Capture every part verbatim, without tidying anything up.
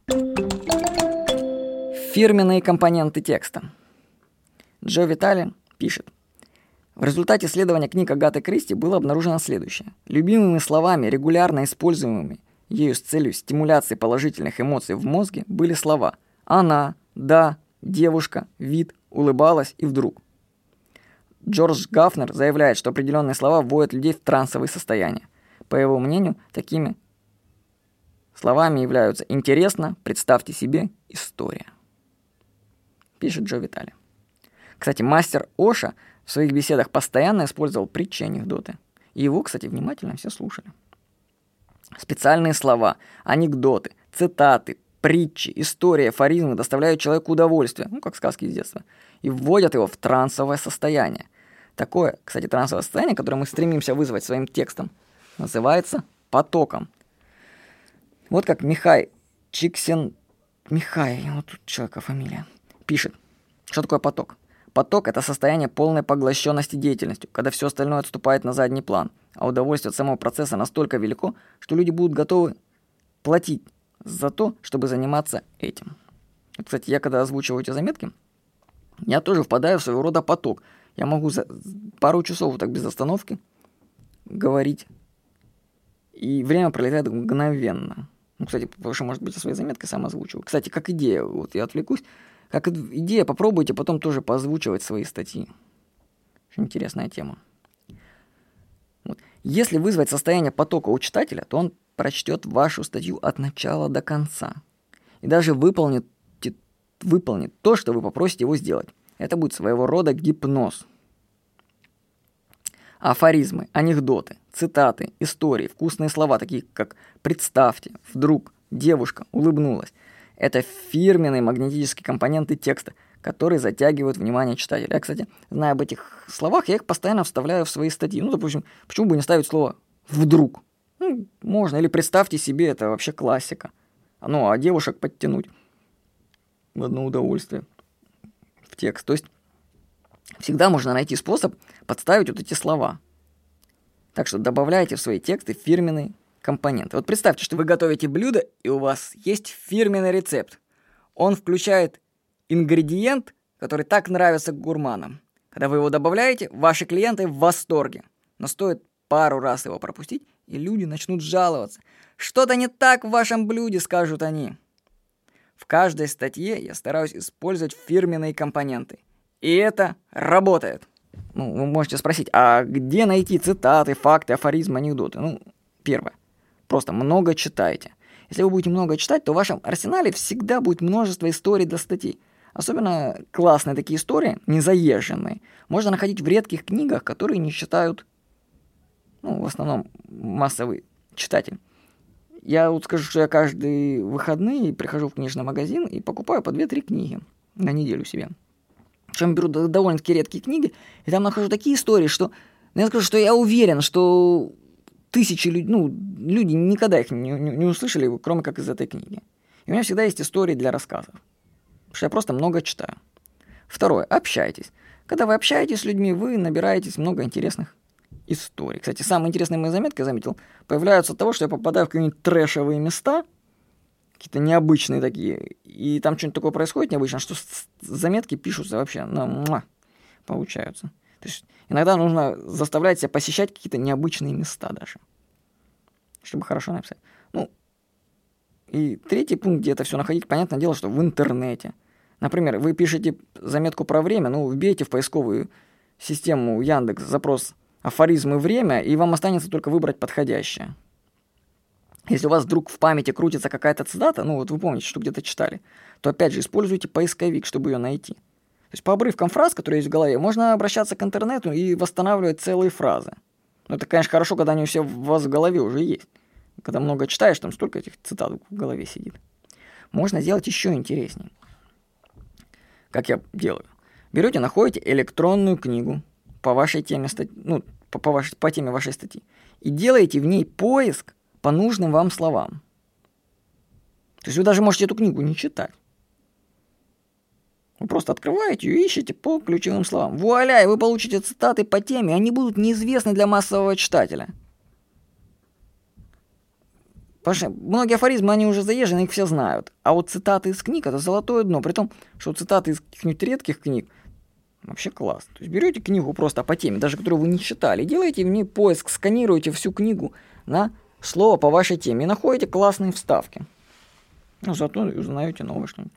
Фирменные компоненты текста. Джо Витали пишет. В результате исследования книг Агаты Кристи было обнаружено следующее. Любимыми словами, регулярно используемыми ею с целью стимуляции положительных эмоций в мозге, были слова «она», «да», «девушка», «вид», «улыбалась» и «вдруг». Джордж Гафнер заявляет, что определенные слова вводят людей в трансовые состояния. По его мнению, такими словами являются «интересно», «представьте себе», «история». Пишет Джо Витали. Кстати, мастер Оша в своих беседах постоянно использовал притчи и анекдоты. И его, кстати, внимательно все слушали. Специальные слова, анекдоты, цитаты, притчи, истории, афоризмы доставляют человеку удовольствие, ну, как сказки из детства, и вводят его в трансовое состояние. Такое, кстати, трансовое состояние, которое мы стремимся вызвать своим текстом, называется потоком. Вот как Михай Чиксен... Михай, вот тут человека фамилия, пишет. Что такое поток? Поток – это состояние полной поглощенности деятельностью, когда все остальное отступает на задний план, а удовольствие от самого процесса настолько велико, что люди будут готовы платить за то, чтобы заниматься этим. Вот, кстати, я когда озвучиваю эти заметки, я тоже впадаю в своего рода поток. Я могу за пару часов вот так без остановки говорить, и время пролетает мгновенно. Ну, кстати, потому что, может быть, я свои заметки сам озвучиваю. Кстати, как идея, вот я отвлекусь, как идея, попробуйте потом тоже поозвучивать свои статьи. Очень интересная тема. Вот. Если вызвать состояние потока у читателя, то он прочтет вашу статью от начала до конца. И даже выполнит, выполнит то, что вы попросите его сделать. Это будет своего рода гипноз. Афоризмы, анекдоты, цитаты, истории, вкусные слова, такие как «представьте», «вдруг», «девушка», «улыбнулась». Это фирменные магнетические компоненты текста, которые затягивают внимание читателя. Я, кстати, зная об этих словах, я их постоянно вставляю в свои статьи. Ну, допустим, почему бы не ставить слово «вдруг»? Ну, можно. Или «представьте себе», это вообще классика. Ну, а девушек подтянуть в одно удовольствие в текст. То есть всегда можно найти способ подставить вот эти слова. Так что добавляйте в свои тексты фирменные компоненты. Вот представьте, что вы готовите блюдо, и у вас есть фирменный рецепт. Он включает ингредиент, который так нравится гурманам. Когда вы его добавляете, ваши клиенты в восторге. Но стоит пару раз его пропустить, и люди начнут жаловаться. Что-то не так в вашем блюде, скажут они. В каждой статье я стараюсь использовать фирменные компоненты. И это работает. Ну, вы можете спросить, а где найти цитаты, факты, афоризмы, анекдоты? Ну, первое. Просто много читайте. Если вы будете много читать, то в вашем арсенале всегда будет множество историй для статей. Особенно классные такие истории, незаезженные, можно находить в редких книгах, которые не читают, ну, в основном, массовый читатель. Я вот скажу, что я каждые выходные прихожу в книжный магазин и покупаю по две-три книги на неделю себе. Причем беру довольно-таки редкие книги, и там нахожу такие истории, что... Я скажу, что я уверен, что тысячи людей, ну, люди никогда их не, не, не услышали, кроме как из этой книги. И у меня всегда есть истории для рассказов. Потому что я просто много читаю. Второе. Общайтесь. Когда вы общаетесь с людьми, вы набираетесь много интересных историй. Кстати, самые интересные мои заметки, я заметил, появляются от того, что я попадаю в какие-нибудь трэшевые места, какие-то необычные такие, и там что-нибудь такое происходит необычно, что заметки пишутся вообще, ну, муа, получаются. То есть иногда нужно заставлять себя посещать какие-то необычные места даже, чтобы хорошо написать. Ну, и третий пункт, где это все находить, понятное дело, что в интернете. Например, вы пишете заметку про время, ну, вбейте в поисковую систему Яндекс запрос «афоризмы время», и вам останется только выбрать подходящее. Если у вас вдруг в памяти крутится какая-то цитата, ну, вот вы помните, что где-то читали, то, опять же, используйте поисковик, чтобы ее найти. То есть по обрывкам фраз, которые есть в голове, можно обращаться к интернету и восстанавливать целые фразы. Но это, конечно, хорошо, когда они все у вас в голове уже есть. Когда много читаешь, там столько этих цитат в голове сидит. Можно сделать еще интереснее. Как я делаю. Берете, находите электронную книгу по вашей теме статьи, ну, по, по, вашей, по теме вашей статьи, и делаете в ней поиск по нужным вам словам. То есть вы даже можете эту книгу не читать. Вы просто открываете ее и ищете по ключевым словам. Вуаля, и вы получите цитаты по теме, они будут неизвестны для массового читателя. Потому что многие афоризмы, они уже заезжены, их все знают. А вот цитаты из книг — это золотое дно. При том, что цитаты из каких-нибудь редких книг вообще класс. То есть берете книгу просто по теме, даже которую вы не читали, делаете в ней поиск, сканируете всю книгу на слово по вашей теме и находите классные вставки. Ну, зато узнаете новое что-нибудь.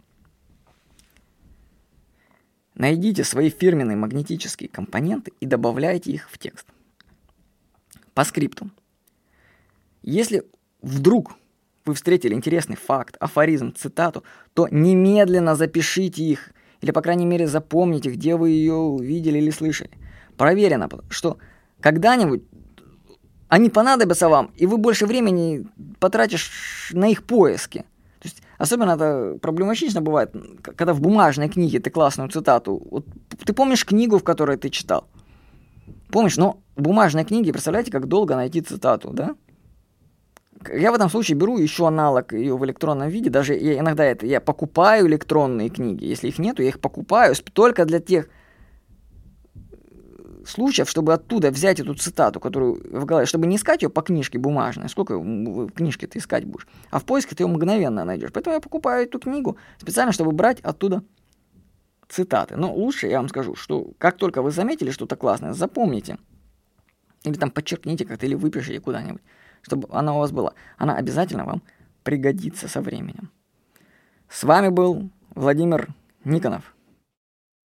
Найдите свои фирменные магнетические компоненты и добавляйте их в текст. По скрипту. Если вдруг вы встретили интересный факт, афоризм, цитату, то немедленно запишите их, или, по крайней мере, запомните, где вы ее увидели или слышали. Проверено, что когда-нибудь они понадобятся вам, и вы больше времени потратишь на их поиски. То есть, особенно это проблематично бывает, когда в бумажной книге ты классную цитату... Вот, ты помнишь книгу, в которой ты читал? Помнишь, но в бумажной книге, представляете, как долго найти цитату, да? Я в этом случае беру еще аналог ее в электронном виде, даже я иногда это, я покупаю электронные книги, если их нету, я их покупаю только для тех случаев, чтобы оттуда взять эту цитату, которую в голове, чтобы не искать ее по книжке бумажной, сколько в книжке ты искать будешь, а в поиске ты ее мгновенно найдешь. Поэтому я покупаю эту книгу специально, чтобы брать оттуда цитаты. Но лучше я вам скажу, что как только вы заметили что-то классное, запомните, или там подчеркните как-то, или выпишите куда-нибудь, чтобы она у вас была. Она обязательно вам пригодится со временем. С вами был Владимир Никонов.